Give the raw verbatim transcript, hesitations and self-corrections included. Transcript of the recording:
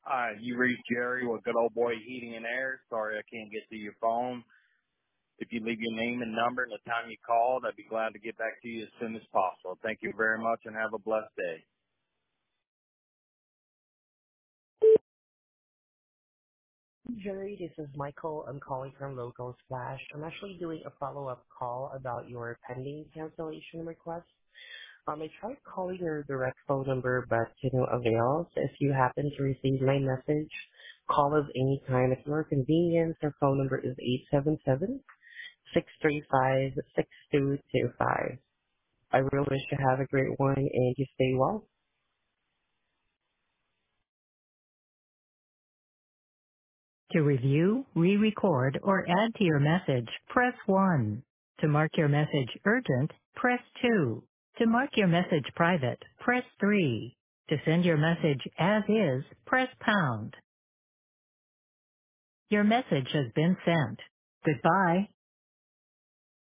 Uh, you reached Jerry with Good Old Boy Heating and Air. Sorry I can't get to your phone. If you leave your name and number and the time you called, I'd be glad to get back to you as soon as possible. Thank you very much and have a blessed day. Jerry, this is Michael. I'm calling from Local Splash. I'm actually doing a follow-up call about your pending cancellation request. Um, I tried calling your direct phone number, but to no avail. So if you happen to receive my message, call us anytime at your convenience. Our phone number is eight seven seven, six three five, six two two five. I really wish you have a great one and you stay well. To review, re-record, or add to your message, press one. To mark your message urgent, press two. To mark your message private, press three. To send your message as is, press pound. Your message has been sent. Goodbye.